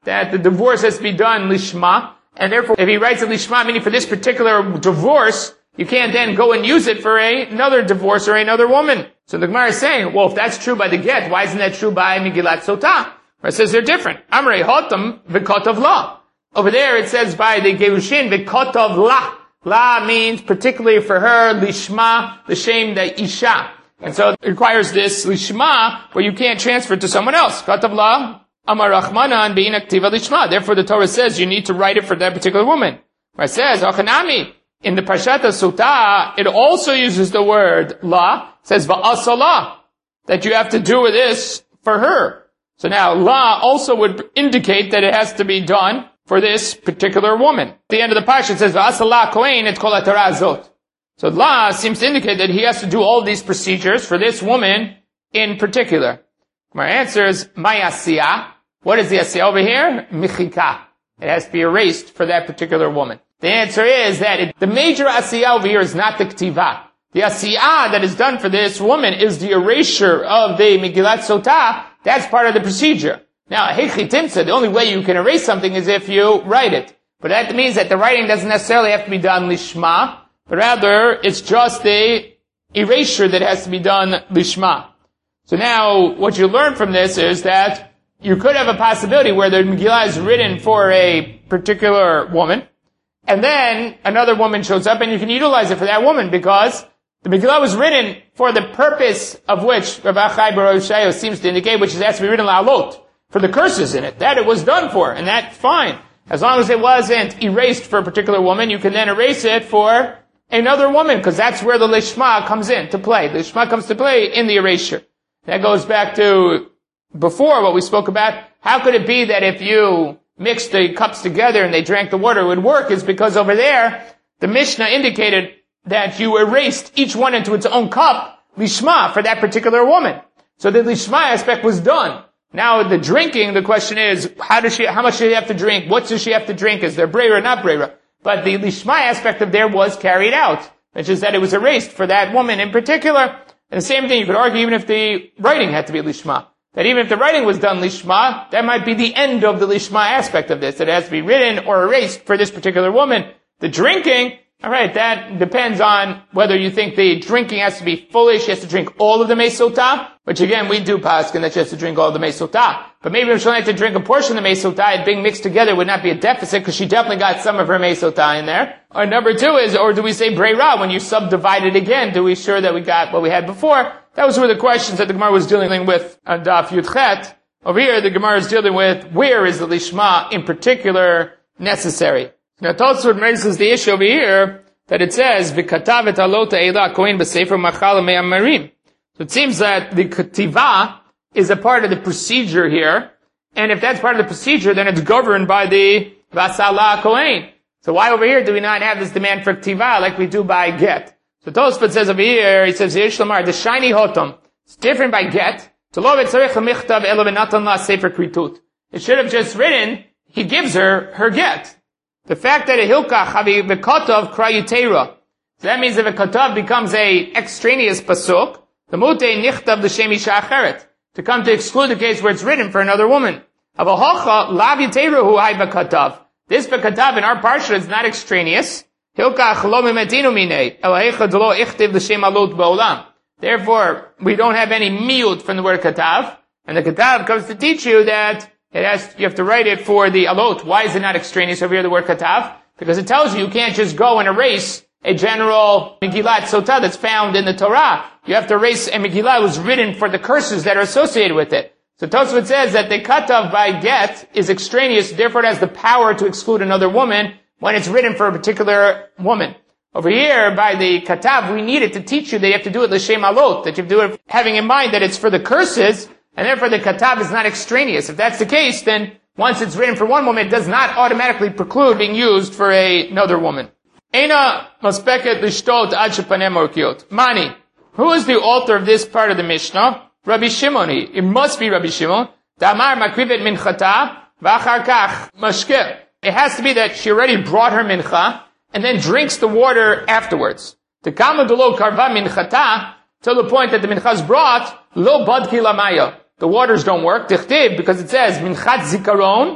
that the divorce has to be done lishma, and therefore if he writes it lishma, meaning for this particular divorce, you can't then go and use it for a, another divorce or another woman. So the Gemara is saying, well, if that's true by the get, why isn't that true by Megillat Sotah? It says they're different. Amrei hotam v'kotov la. Over there it says by the Gerushin v'kotov la. La means particularly for her, lishma, the shame that isha. And so it requires this lishma where you can't transfer it to someone else. Kotov la, amar rachmanan be'ina ktiva lishma. Therefore the Torah says you need to write it for that particular woman. Where it says, Ochanami, in the Parshat Sotah, it also uses the word la. It says va'asala, that you have to do with this for her. So now, la also would indicate that it has to be done for this particular woman. At the end of the parsha, it says, v'asala kohen et kol ha'torah azot. So la seems to indicate that he has to do all these procedures for this woman in particular. My answer is, my asiyah. What is the asiyah over here? Michika. It has to be erased for that particular woman. The answer is that it, the major asiyah over here is not the ktiva. The asiyah that is done for this woman is the erasure of the Megillat Sotah. That's part of the procedure. Now, hechitimsa, the only way you can erase something is if you write it. But that means that the writing doesn't necessarily have to be done lishma, but rather it's just a erasure that has to be done lishma. So now, what you learn from this is that you could have a possibility where the Megillah is written for a particular woman, and then another woman shows up and you can utilize it for that woman because the Megillah was written for the purpose of which Rav Achai bar Yoshayo seems to indicate, which is has to be written la'alot, for the curses in it. That it was done for, and that's fine. As long as it wasn't erased for a particular woman, you can then erase it for another woman, because that's where the lishma comes in to play. The lishma comes to play in the erasure. That goes back to before what we spoke about. How could it be that if you mixed the cups together and they drank the water, it would work? Is because over there, the Mishnah indicated that you erased each one into its own cup, lishma, for that particular woman. So the lishma aspect was done. Now the drinking, the question is, how does she, how much does she have to drink? What does she have to drink? Is there breira or not breira? But the lishma aspect of there was carried out, which is that it was erased for that woman in particular. And the same thing you could argue even if the writing had to be lishma. That even if the writing was done lishma, that might be the end of the lishma aspect of this. That it has to be written or erased for this particular woman. The drinking, alright, that depends on whether you think the drinking has to be fully, she has to drink all of the Mei Sotah, which again, we do paskin that she has to drink all of the Mei Sotah. But maybe if she only had to drink a portion of the Mei Sotah, it being mixed together would not be a deficit, because she definitely got some of her Mei Sotah in there. Or number two is, or do we say breira, when you subdivide it again, do we sure that we got what we had before? That was one of the questions that the Gemara was dealing with on Daf Yudchet. Over here, the Gemara is dealing with, where is the lishma in particular necessary? Now, Tosfot raises the issue over here that it says, "V'katav et alot ha'ela kohen b'sefer machal me'amarim." So it seems that the kativa is a part of the procedure here, and if that's part of the procedure, then it's governed by the vasala kohen. So why over here do we not have this demand for ktiva like we do by get? So Tosfot says over here, he says, "Yesh lamar the shiny hotom." It's different by get. It should have just written, he gives her her get. The fact that a hilkach havi v'katav krayutera. So that means if a katav becomes a extraneous pasuk, the mutei nichtav l'shem isha acheret, to come to exclude the case where it's written for another woman. Avahocha lav yutera hu hay v'katav. This v'katav in our parsha is not extraneous. Hilkach lo mimetinu minei elahecha d'lo ichtiv l'shem alot ba'olam. Therefore, we don't have any miut from the word katav, and the katav comes to teach you that it has, you have to write it for the alot. Why is it not extraneous over here, the word katav? Because it tells you you can't just go and erase a general Megillat Sotah that's found in the Torah. You have to erase a Megillah that was written for the curses that are associated with it. So Tosfot says that the katav by get is extraneous, therefore it has the power to exclude another woman when it's written for a particular woman. Over here, by the katav, we need it to teach you that you have to do it l'shem alot, that you have to do it having in mind that it's for the curses, and therefore the katav is not extraneous. If that's the case, then once it's written for one woman, it does not automatically preclude being used for a, another woman. Eina maspeket lishtot ad shepanem orkiot. Mani, who is the author of this part of the Mishnah? Rabbi Shimoni. It must be Rabbi Shimon. Damar makrivet minchata v'achar kach mashke. It has to be that she already brought her mincha and then drinks the water afterwards. Tekama delo karva minchata, till the point that the mincha is brought, lo badki lamaya. The waters don't work, dichtib, because it says, minchat zikaron,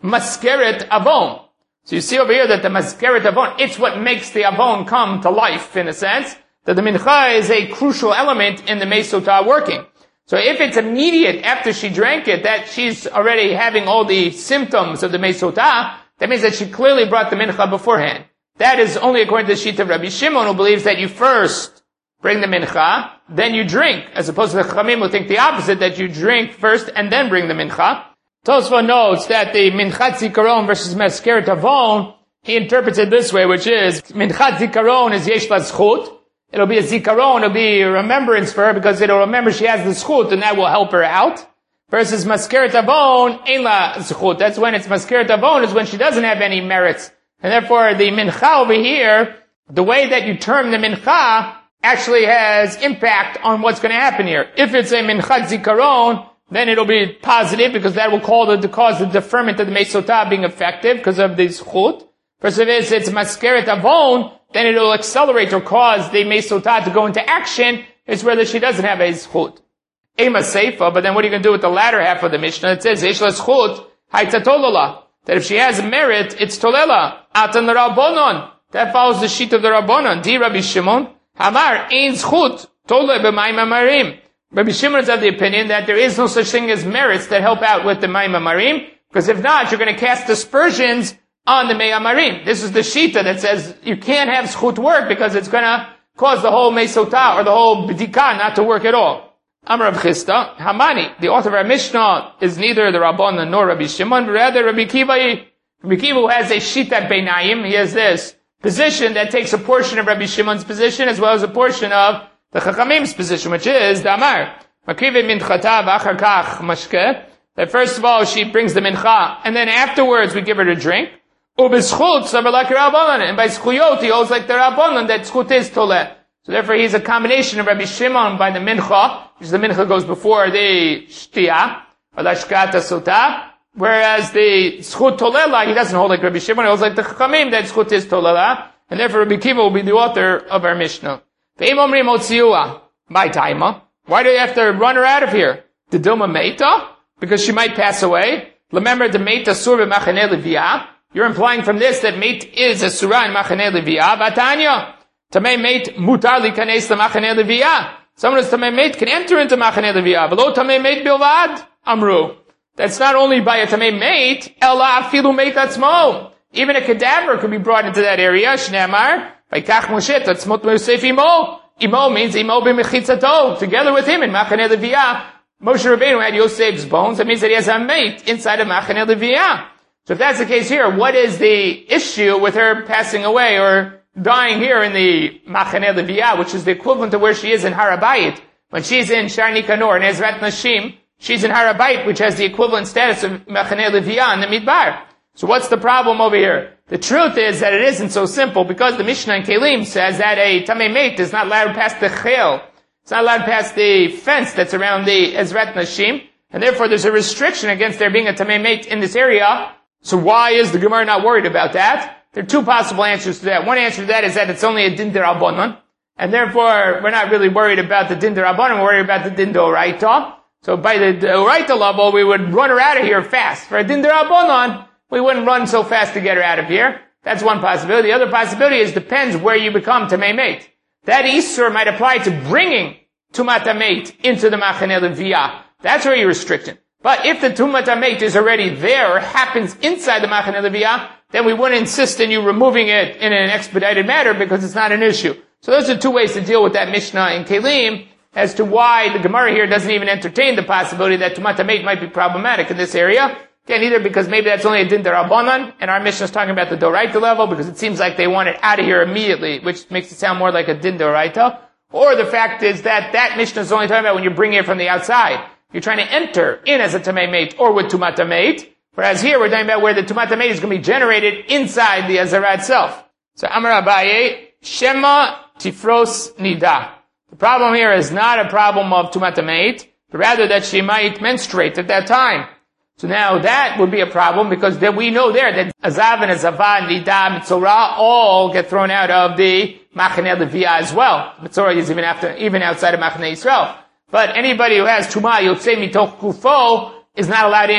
maskeret avon. So you see over here that the maskeret avon, it's what makes the avon come to life, in a sense, that the mincha is a crucial element in the meisotah working. So if it's immediate after she drank it, that she's already having all the symptoms of the meisotah, that means that she clearly brought the mincha beforehand. That is only according to the sheet of Rabbi Shimon, who believes that you first bring the mincha, then you drink, as opposed to the Chachamim who think the opposite, that you drink first and then bring the mincha. Tosfos notes that the minchat zikaron versus maskeret avon, he interprets it this way, which is, minchat zikaron is yesh la zchut. It'll be a zikaron, it'll be a remembrance for her, because it'll remember she has the zchut, and that will help her out. Versus maskeret avon, ein la zchut. That's when it's maskeret avon, is when she doesn't have any merits. And therefore, the mincha over here, the way that you term the mincha, actually has impact on what's going to happen here. If it's a minchat zikaron, then it'll be positive, because that will call the, to cause the deferment of the meisotah being effective, because of the zchut. Versus if it's maskeret avon, then it'll accelerate or cause the meisotah to go into action. It's whether she doesn't have a zchut. Ema seifa, but then what are you going to do with the latter half of the Mishnah? It says, yesh la zchut, hayta tolola. That if she has merit, it's tolela. Atan rabbonon. That follows the sheet of the rabbonon. Di Rabbi Shimon, hamar, ein zchut, tole b'mayim amarim. Rabbi Shimon is of the opinion that there is no such thing as merits that help out with the mayim amarim, because if not, you're going to cast aspersions on the mayim amarim. This is the shita that says you can't have zchut work because it's going to cause the whole meisotah or the whole b'dikah not to work at all. Amar Rav Chisda, Hamani, the author of our Mishnah, is neither the Rabbanan nor Rabbi Shimon, but rather Rabbi Kiva. Rabbi Kiva, who has a shita beinayim, he has this position that takes a portion of Rabbi Shimon's position as well as a portion of the Chachamim's position, which is the Amar. Makrive minchata v'achar kach mashke. That first of all, she brings the mincha, and then afterwards we give her to drink. U'b'schut sabalak Rabbanan, and by schuyot he holds like the Rabbanan that schut is toleh. So therefore he's a combination of Rabbi Shimon by the mincha, because the mincha goes before the shtiyah, or the shkata sotah, whereas the zchut tolela, he doesn't hold like Rabbi Shimon, he holds like the chachamim that zchut is tolela, and therefore Rabbi Kiva will be the author of our Mishnah. Ve'im omrim otziua, my taima. Why do you have to run her out of here? The duma meita? Because she might pass away. Remember the meita sur b'machaneh leviyah. You're implying from this that meit is a surah in machaneh leviyah. Vatanya. Tamei meit mutar likanes lemachaneh leviyah. Someone who's tamei meit can enter into machaneh leviyah. V'lo tamei meit bilvad. Amru. That's not only by a tamei meit, ela afilu meit atzmo. Even a cadaver could be brought into that area. Shneamar. Vayikach Moshe tatzmot me'usef imo. Imo means imo b'mechitzato. Together with him in machaneh leviyah. Moshe Rabbeinu had Yosef's bones. That means that he has a mate inside of machaneh leviyah. So if that's the case here, what is the issue with her passing away or dying here in the machaneh leviyah, which is the equivalent to where she is in Har HaBayit? When she's in Shar Nikanor and Ezrat Nashim, she's in Har HaBayit, which has the equivalent status of machaneh leviyah in the Midbar. So what's the problem over here? The truth is that it isn't so simple, because the Mishnah in Kelim says that a tamei meit is not allowed past the chel. It's not allowed past the fence that's around the Ezrat Nashim, and therefore there's a restriction against there being a tamei meit in this area. So why is the Gemara not worried about that? There are two possible answers to that. One answer to that is that it's only a din d'Rabbanan, and therefore we're not really worried about the din d'Rabbanan, we're worried about the din d'Oraita. So by the d'Oraita level, we would run her out of here fast. For a din d'Rabbanan, we wouldn't run so fast to get her out of here. That's one possibility. The other possibility is depends where you become tamei meit. That Isur might apply to bringing Tumat HaMeit into the Machaneh Leviyah. That's where you're restricting. But if the Tumat HaMeit is already there or happens inside the Machaneh Leviyah, then we wouldn't insist in you removing it in an expedited manner because it's not an issue. So those are two ways to deal with that Mishnah in Kelim as to why the Gemara here doesn't even entertain the possibility that Tumat HaMeit might be problematic in this area. Again, either because maybe that's only a din d'Rabbanan, and our Mishnah is talking about the d'Oraita level, because it seems like they want it out of here immediately, which makes it sound more like a din d'Oraita. Or the fact is that that Mishnah is only talking about when you're bringing it from the outside. You're trying to enter in as a tamei meit or with tumat hameit, whereas here we're talking about where the tumat hameit is going to be generated inside the azara itself. So Amar Abaye, Shema Tifros Nida. The problem here is not a problem of tumat hameit, but rather that she might menstruate at that time. So now that would be a problem because then we know there that Azav and Azava, Nida, Mitzorah all get thrown out of the Machaneh Leviyah as well. Mitzorah is even after, even outside of Machaneh Yisrael. But anybody who has Tumah Yotzei Mitoch Kufo is not allowed in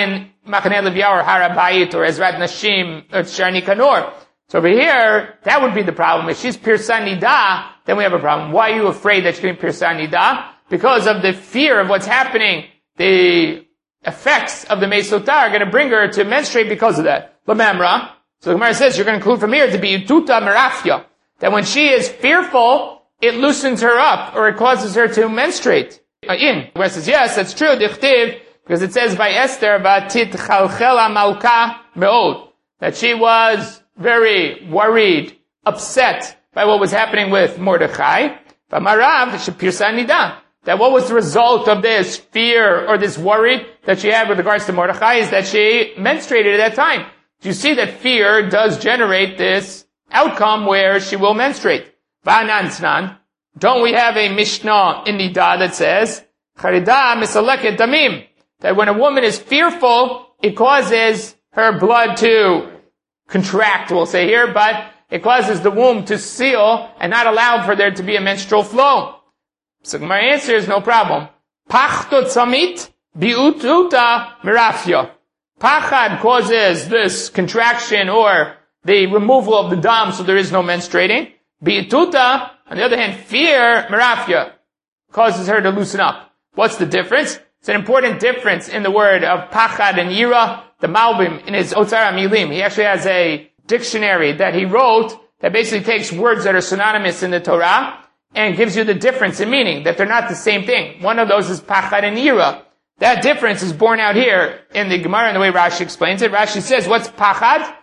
Machaneh Leviah or Har HaBayit or Ezrat Nashim or Shar Nikanor. So over here, that would be the problem. If she's Pirsa Nida, then we have a problem. Why are you afraid that she's going to be Pirsa Nida? Because of the fear of what's happening. The effects of the Meisota are going to bring her to menstruate because of that. Lamamra. So the Gemara says you're going to conclude from here to be Yututa Merafya. That when she is fearful, it loosens her up or it causes her to menstruate. Uh, in. The Gemara says, yes, that's true. Dichtiv, because it says by Esther, Vatit Chalchela Malka Me'od. That she was very worried, upset by what was happening with Mordechai. V'marav Shepirsa Nida. That what was the result of this fear or this worry that she had with regards to Mordechai is that she menstruated at that time. Do you see that fear does generate this outcome where she will menstruate? V'anansnan. Don't we have a Mishnah in Nida that says, Charida misaleket damim. That when a woman is fearful, it causes her blood to contract, we'll say here, but it causes the womb to seal and not allow for there to be a menstrual flow. So my answer is no problem. Pachtot samit biututa mirafya. Pachad causes this contraction or the removal of the dam, so there is no menstruating. Biututa, on the other hand, fear mirafya causes her to loosen up. What's the difference? It's an important difference in the word of pachad and yira. The Malbim in his Otzar HaMilim, he actually has a dictionary that he wrote that basically takes words that are synonymous in the Torah and gives you the difference in meaning, that they're not the same thing. One of those is pachad and yira. That difference is borne out here in the Gemara in the way Rashi explains it. Rashi says, what's pachad?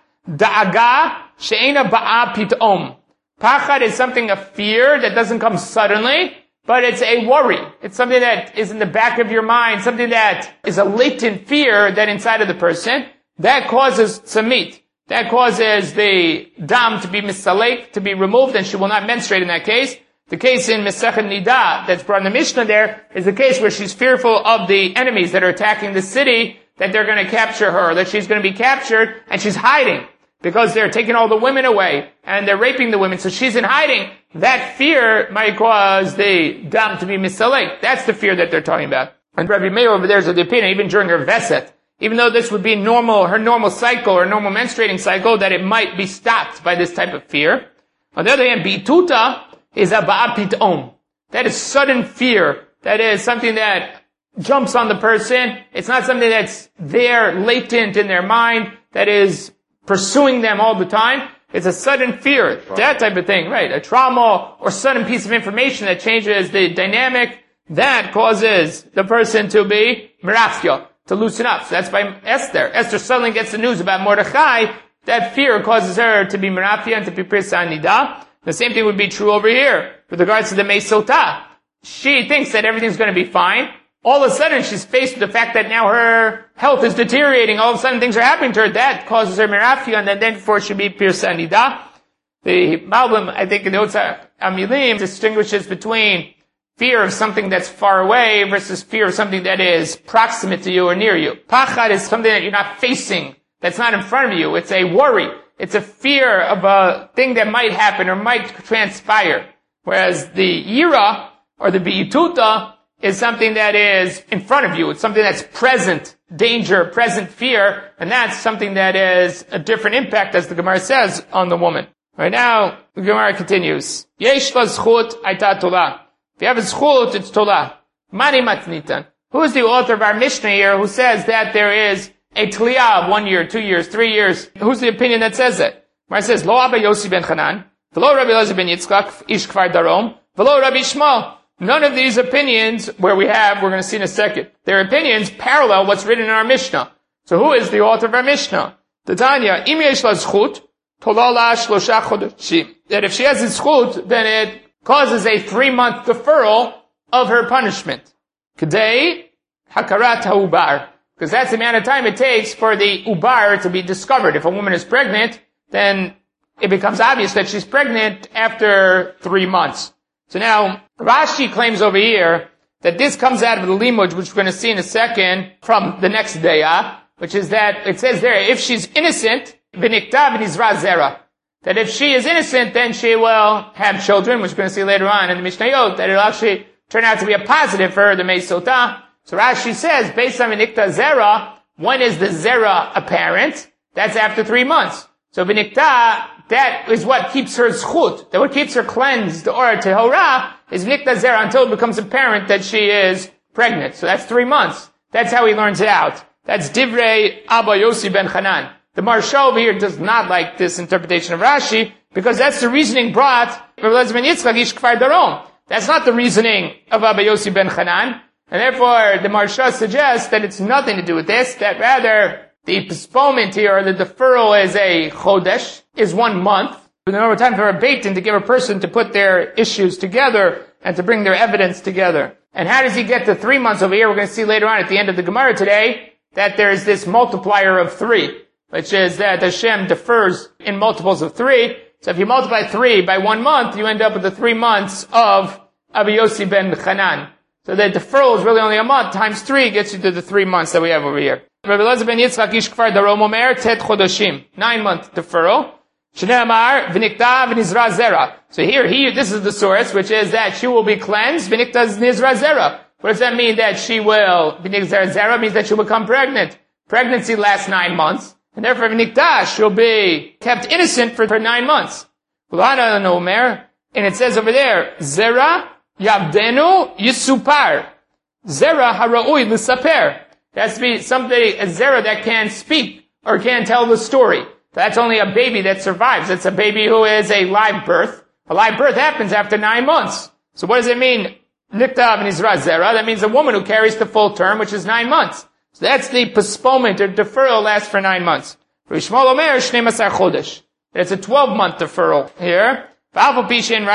Da'aga she'ena ba'a pit'om. Pachad is something of fear that doesn't come suddenly, but it's a worry. It's something that is in the back of your mind, something that is a latent fear that inside of the person. That causes tzamit. That causes the dam to be misalek, to be removed, and she will not menstruate in that case. The case in Masechet Nida that's brought in the Mishnah there is the case where she's fearful of the enemies that are attacking the city, that they're going to capture her, that she's going to be captured, and she's hiding because they're taking all the women away and they're raping the women. So she's in hiding. That fear might cause the dam to be misalek. That's the fear that they're talking about. And Rabbi Meir over there is of the opinion, even during her veset, even though this would be normal, her normal cycle or normal menstruating cycle, that it might be stopped by this type of fear. On the other hand, bituta is a ba'apitom. That is sudden fear. That is something that jumps on the person. It's not something that's there, latent in their mind, that is pursuing them all the time. It's a sudden fear, that type of thing, right? A trauma or sudden piece of information that changes the dynamic, that causes the person to be merafya, to loosen up. So that's by Esther. Esther suddenly gets the news about Mordechai. That fear causes her to be merafya and to be pirsa nida. The same thing would be true over here with regards to the Meisota. She thinks that everything's going to be fine. All of a sudden, she's faced with the fact that now her health is deteriorating. All of a sudden, things are happening to her. That causes her merafia, and then therefore she be pirsa nida. The Malbim, I think, in the Otzar HaMilim distinguishes between fear of something that's far away versus fear of something that is proximate to you or near you. Pachad is something that you're not facing, that's not in front of you. It's a worry. It's a fear of a thing that might happen or might transpire. Whereas the yira, or the bi'ituta, is something that is in front of you. It's something that's present, danger, present fear, and that's something that is a different impact, as the Gemara says, on the woman. Right now, the Gemara continues. Yesh la zchut aita tola. If you have a zchut, it's tola. Mani matnitan. Who is the author of our Mishnah here who says that there is a tliyah of one year, two years, three years? Who's the opinion that says it? Gemara says, Lo Abba Yossi ben Chanan, v'lo Rabbi Elazar ben Yitzchak, ish Kfar Darom, v'lo Rabbi Shmuel. None of these opinions, where we have, we're going to see in a second, their opinions parallel what's written in our Mishnah. So who is the author of our Mishnah? The Tanya, im yesh la zchut, tolala shlosha chodashim. That if she has a zchut, then it causes a three-month deferral of her punishment. K'dei hakarat ha'ubar. Because that's the amount of time it takes for the ubar to be discovered. If a woman is pregnant, then it becomes obvious that she's pregnant after three months. So now, Rashi claims over here that this comes out of the limud, which we're going to see in a second, from the next daya, which is that it says there, if she's innocent, v'nikta v'nizra zera, that if she is innocent, then she will have children, which we're going to see later on in the Mishnayot, that it'll actually turn out to be a positive for her, the Meisota. So Rashi says, based on v'nikta zera, when is the zera apparent? That's after three months. So v'nikta, that is what keeps her zchut, that what keeps her cleansed or tehora is v'nikta zera until it becomes apparent that she is pregnant. So that's three months. That's how he learns it out. That's Divrei Abba Yossi ben Hanan. The Maharsha over here does not like this interpretation of Rashi because that's the reasoning brought Rabbi Eliezer ben Yitzchak Ish Kfar Darom. That's not the reasoning of Abba Yossi ben Hanan. And therefore, the Maharsha suggests that it's nothing to do with this, that rather the postponement here, or the deferral is a chodesh, is one month. The normal time for a beit din to give a person to put their issues together and to bring their evidence together. And how does he get to three months over here? We're going to see later on at the end of the Gemara today that there's this multiplier of three, which is that Hashem defers in multiples of three. So if you multiply three by one month, you end up with the three months of Abba Yossi ben Hanan. So the deferral is really only a month times three gets you to the three months that we have over here. Rabbi Eliezer ben Yitzchak Ish Kfar Darom Omer Tet Chodashim, nine month deferral. Shnei Amar v'nikta v'nizra zera. So here, he, this is the source, which is that she will be cleansed. V'nikta nizra zera. What does that mean? That she will v'nikta zera means that she'll become pregnant. Pregnancy lasts nine months, and therefore v'nikta she'll be kept innocent for, for nine months. Ulana Omer, and it says over there, zera yavdenu yisupar. Zera haraui l'saper. There has to be somebody, a zera that can speak or can tell the story. That's only a baby that survives. It's a baby who is a live birth. A live birth happens after nine months. So what does it mean? Nikta v'nizra zera. That means a woman who carries the full term, which is nine months. So that's the postponement or deferral lasts for nine months. Rishmol Omer shnei masar chodesh. It's a twelve month deferral here. I don't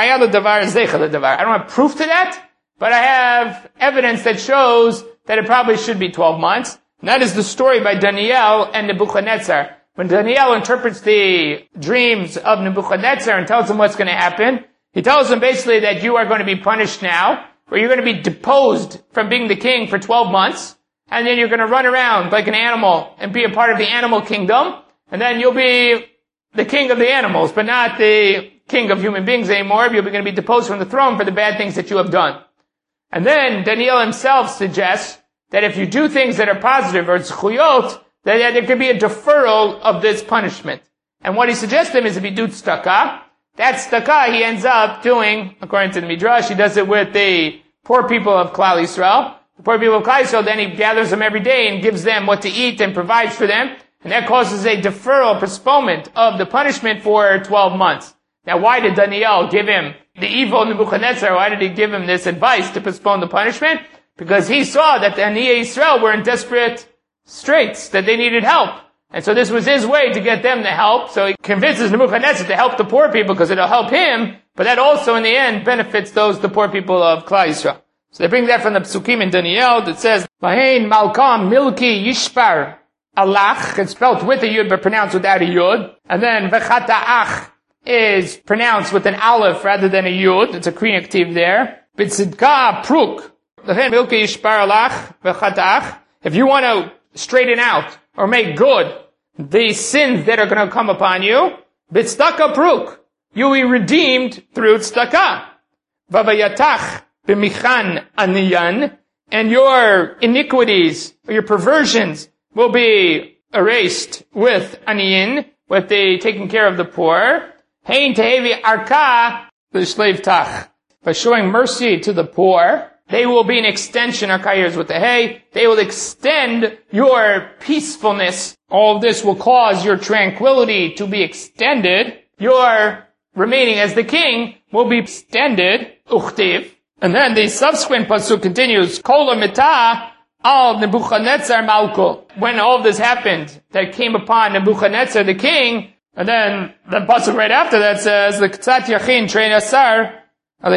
have proof to that, but I have evidence that shows that it probably should be twelve months. And that is the story by Daniel and Nebuchadnezzar. When Daniel interprets the dreams of Nebuchadnezzar and tells him what's going to happen, he tells him basically that you are going to be punished now, or you're going to be deposed from being the king for twelve months, and then you're going to run around like an animal and be a part of the animal kingdom, and then you'll be the king of the animals, but not the king of human beings anymore. You're going to be deposed from the throne for the bad things that you have done. And then Daniel himself suggests that if you do things that are positive or zchuyot, that there could be a deferral of this punishment. And what he suggests to him is if you do tzedakah, that tzedakah he ends up doing, according to the Midrash, he does it with the poor people of Klal Yisrael. The poor people of Klal Yisrael, then he gathers them every day and gives them what to eat and provides for them. And that causes a deferral, postponement of the punishment for twelve months. Now why did Daniel give him, the evil Nebuchadnezzar, why did he give him this advice to postpone the punishment? Because he saw that the Aniyei Yisrael were in desperate straits, that they needed help. And so this was his way to get them the help. So he convinces Nebuchadnezzar to help the poor people because it'll help him, but that also in the end benefits those, the poor people of Klal Yisrael. So they bring that from the Psukim in Daniel that says, Vahein Malkam Milki Yishpar Alach, it's spelled with a Yud but pronounced without a Yud. And then Vechata'ach is pronounced with an Aleph rather than a Yud. It's a creative there. B'tzidka Pruk. Vahein Milki Yishpar Alach Vechata'ach. If you want to straighten out or make good the sins that are going to come upon you, b'tzedakah pruk, you will be redeemed through tzedakah. Vavayatach b'michan aniyan, and your iniquities or your perversions will be erased with aniyin, with the taking care of the poor. Hein tehevi arka b'shleivtach, by showing mercy to the poor. They will be an extension, Arkayers with the hay. They will extend your peacefulness. All of this will cause your tranquility to be extended. Your remaining as the king will be extended. Uchtiv. And then the subsequent pasuk continues, Kol mitah al Nebuchadnezzar malko. When all of this happened, that came upon Nebuchadnezzar the king, and then the pasuk right after that says, the K'tzat Yachin Trein Asar, and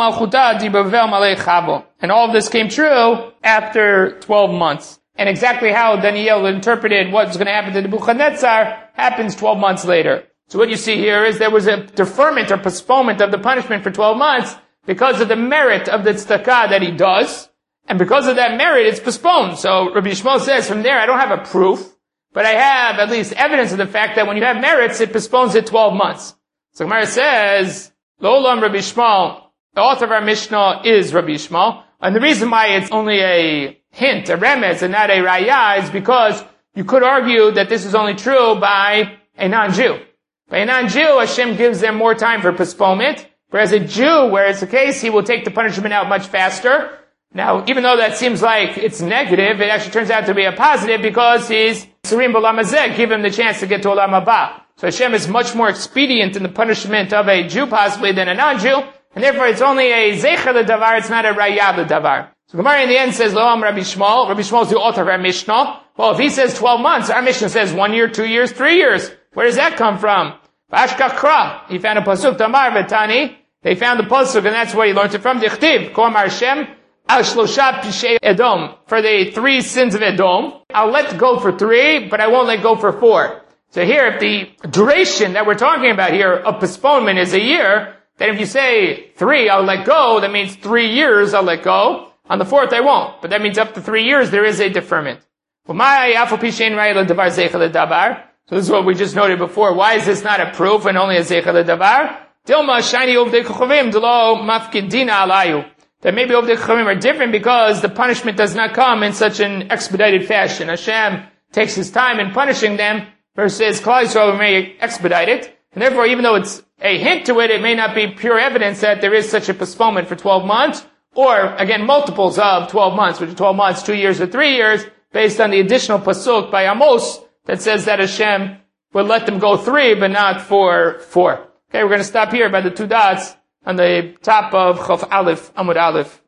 all of this came true after twelve months. And exactly how Daniel interpreted what's going to happen to Nebuchadnezzar happens twelve months later. So what you see here is there was a deferment or postponement of the punishment for twelve months because of the merit of the tzedakah that he does. And because of that merit, it's postponed. So Rabbi Yishmael says, from there I don't have a proof, but I have at least evidence of the fact that when you have merits, it postpones it twelve months. So Gemara says, L'olam Rabbi Yishmael, the author of our Mishnah is Rabbi Yishmael, and the reason why it's only a hint, a remez, and not a raya, is because You could argue that this is only true by a non-Jew. By a non-Jew, Hashem gives them more time for postponement, whereas a Jew, where it's the case, he will take the punishment out much faster. Now, even though that seems like it's negative, it actually turns out to be a positive because he's Surim B'Olam Hazeh, give him the chance to get to Olam Haba. So Hashem is much more expedient in the punishment of a Jew possibly than a non-Jew, and therefore it's only a Zecher L'Davar, it's not a Raya L'Davar. So Gemara in the end says, Loam Rabbi Shmuel, Rabbi Shmuel is the author of our Mishnah. Well, if he says twelve months, our Mishnah says one year, two years, three years. Where does that come from? V'ashkach Kra, he found a Pasuk, Tamar V'tani, they found the Pasuk, and that's where he learned it from, Dichtiv, Ko Amar Hashem, Al Shlosha Pishei Edom, for the three sins of Edom, I'll let go for three, but I won't let go for four. So here, if the duration that we're talking about here of postponement is a year, then if you say three, I'll let go, that means three years I'll let go. On the fourth, I won't. But that means up to three years, there is a deferment. So this is what we just noted before. Why is this not a proof and only a zeicha l'davar? Dilma shiny uvdei kochavim delo mafkidina alayu. That maybe uvdei kochavim are different because the punishment does not come in such an expedited fashion. Hashem takes his time in punishing them versus Klal Yisrael may expedite it. And therefore, even though it's a hint to it, it may not be pure evidence that there is such a postponement for twelve months. Or, again, multiples of twelve months, which are twelve months, two years, or three years, based on the additional pasuk by Amos that says that Hashem will let them go three, but not for four. Okay, we're going to stop here by the two dots on the top of Chaf Aleph, Amud Aleph.